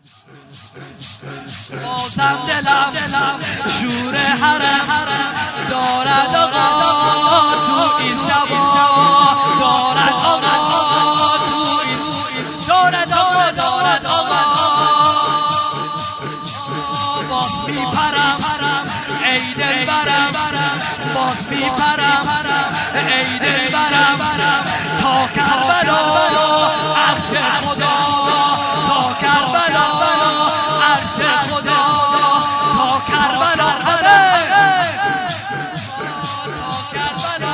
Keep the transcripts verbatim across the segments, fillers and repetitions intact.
بازم دلم شور حرم دارد آقا تو این شبا، دارد آقا تو این دارد آقا دارد آقا. باز میپرم ای دلبرم، باز میپرم ای دلبرم تا کربلا عرش خدا، تا کربلا عرش خدا، تا کربلا همه تا کربلا.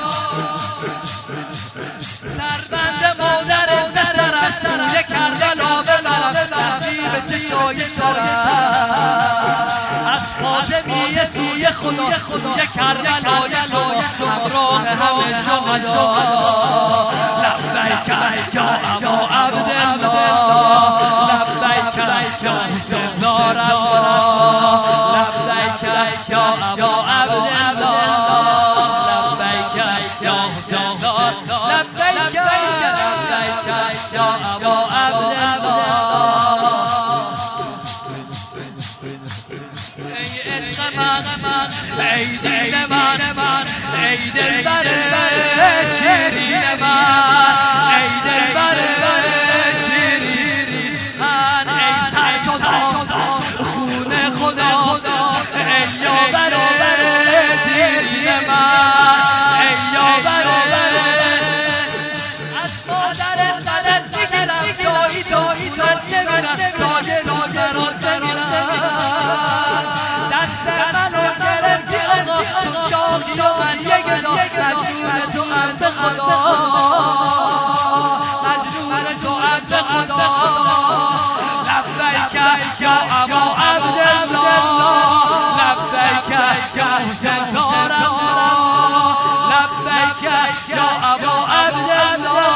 سربند مادر نظرم سوی کربلا ببرم، تحبیب چشای سرم از خاتمی سوی خدا، سوی کربلا شما همراه همه شهدا. لبیک یا ابا عبدالله، لبیک یا حسین دار الله، لبیک یا ابا عبدالله، لبیک یا حسین دار، لبیک لبیک یا ابا عبدالله. ای عشق من، ای دین من، ای دلبر شیرین من، ای دلبر شیرین من، ای سرشدان خون خدا، ای یاور دیرین من، ای یاور از مادر قدر میگرم جایی جایی من نمیرم، جای نازران زمینم دست منو گرفتی آقا، تو شاقی و من یک گدا، مجنون تو هم به خدا، مجنون تو هم به خدا. لبیک یا ابا عبدالله، لبیک یا حسین دار الله، لبیک یا ابا عبدالله.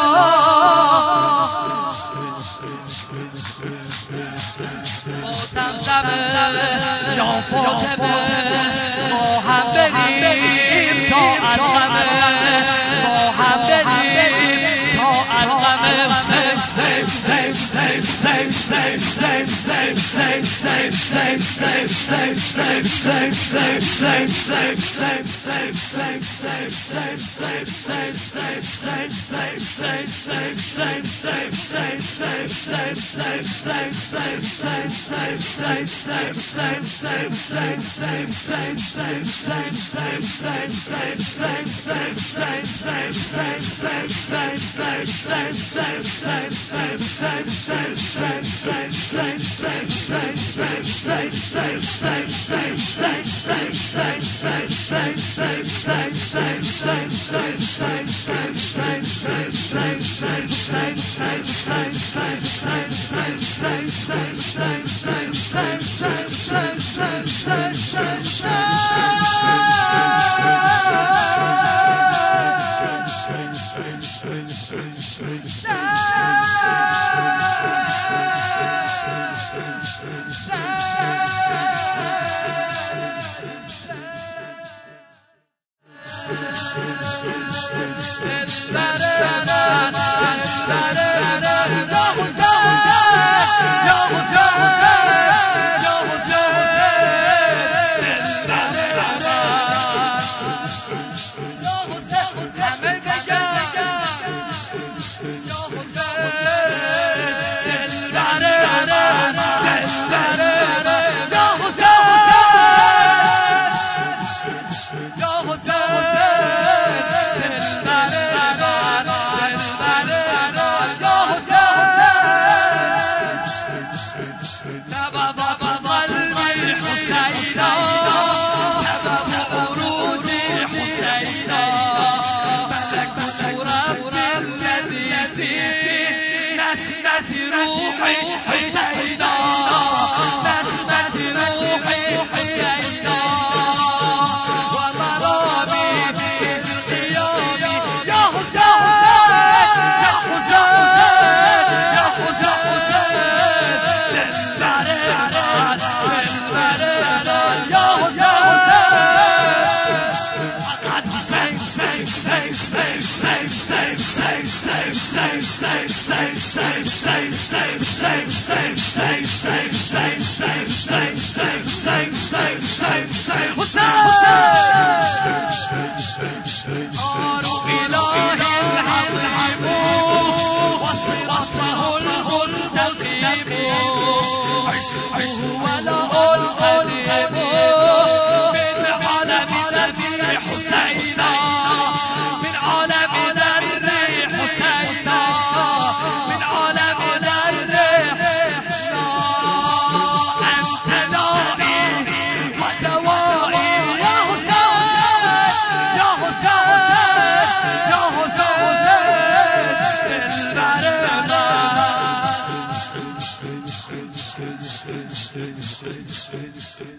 زمزمه یا فاطمه ما هم بریم تا علقمه، ما هم بریم تا علقمه. Stay, stay, stay, stay, stay, stay, stay, stay, stay, stay, stay. Stay, stay, stay, stay, stay, stay.